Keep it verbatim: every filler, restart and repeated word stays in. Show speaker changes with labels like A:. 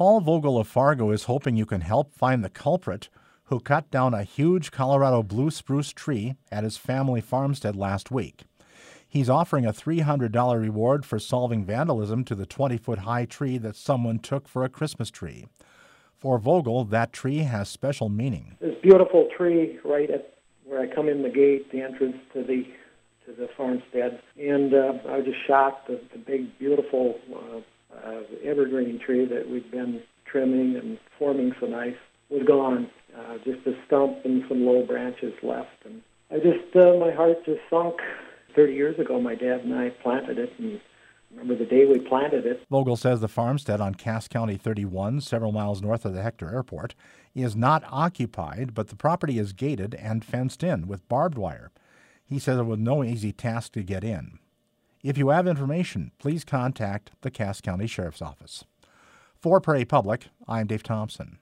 A: Paul Vogel of Fargo is hoping you can help find the culprit who cut down a huge Colorado blue spruce tree at his family farmstead last week. He's offering a three hundred dollars reward for solving vandalism to the twenty-foot-high tree that someone took for a Christmas tree. For Vogel, that tree has special meaning.
B: This beautiful tree right at where I come in the gate, the entrance to the to the farmstead, and uh, I was just shocked that the big, beautiful uh, uh, evergreen tree that we'd been trimming and forming so nice was gone. Uh, just a stump and some low branches left, and I just uh, my heart just sunk. Thirty years ago, my dad and I planted it, and remember the day we planted it.
A: Vogel says the farmstead on Cass County thirty-one, several miles north of the Hector Airport, is not occupied, but the property is gated and fenced in with barbed wire. He says it was no easy task to get in. If you have information, please contact the Cass County Sheriff's Office. For Prairie Public, I'm Dave Thompson.